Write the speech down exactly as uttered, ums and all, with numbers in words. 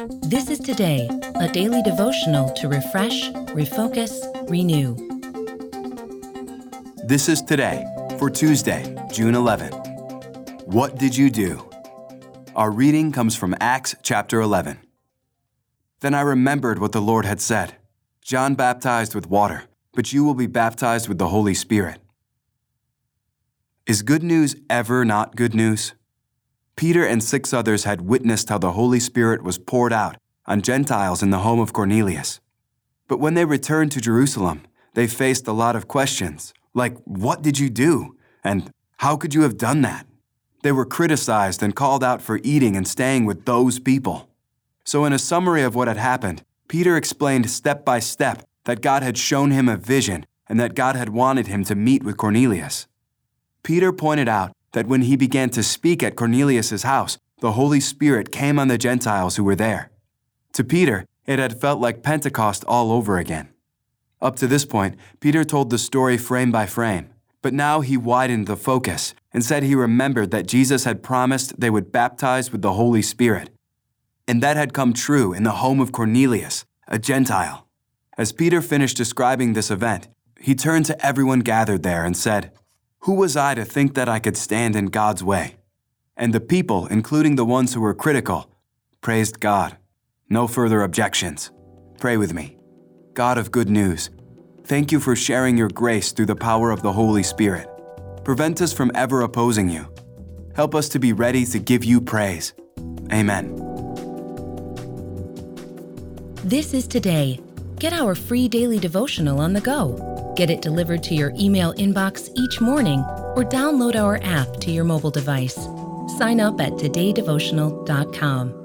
This is Today, a daily devotional to refresh, refocus, renew. This is Today for Tuesday, June eleventh. What did you do? Our reading comes from Acts chapter eleven. Then I remembered what the Lord had said. John baptized with water, but you will be baptized with the Holy Spirit. Is good news ever not good news? Peter and six others had witnessed how the Holy Spirit was poured out on Gentiles in the home of Cornelius. But when they returned to Jerusalem, they faced a lot of questions, like, what did you do? And how could you have done that? They were criticized and called out for eating and staying with those people. So in a summary of what had happened, Peter explained step by step that God had shown him a vision and that God had wanted him to meet with Cornelius. Peter pointed out that when he began to speak at Cornelius' house, the Holy Spirit came on the Gentiles who were there. To Peter, it had felt like Pentecost all over again. Up to this point, Peter told the story frame by frame, but now he widened the focus and said he remembered that Jesus had promised they would baptize with the Holy Spirit. And that had come true in the home of Cornelius, a Gentile. As Peter finished describing this event, he turned to everyone gathered there and said, "Who was I to think that I could stand in God's way?" And the people, including the ones who were critical, praised God. No further objections. Pray with me. God of good news, thank you for sharing your grace through the power of the Holy Spirit. Prevent us from ever opposing you. Help us to be ready to give you praise. Amen. This is Today. Get our free daily devotional on the go. Get it delivered to your email inbox each morning or download our app to your mobile device. Sign up at today devotional dot com.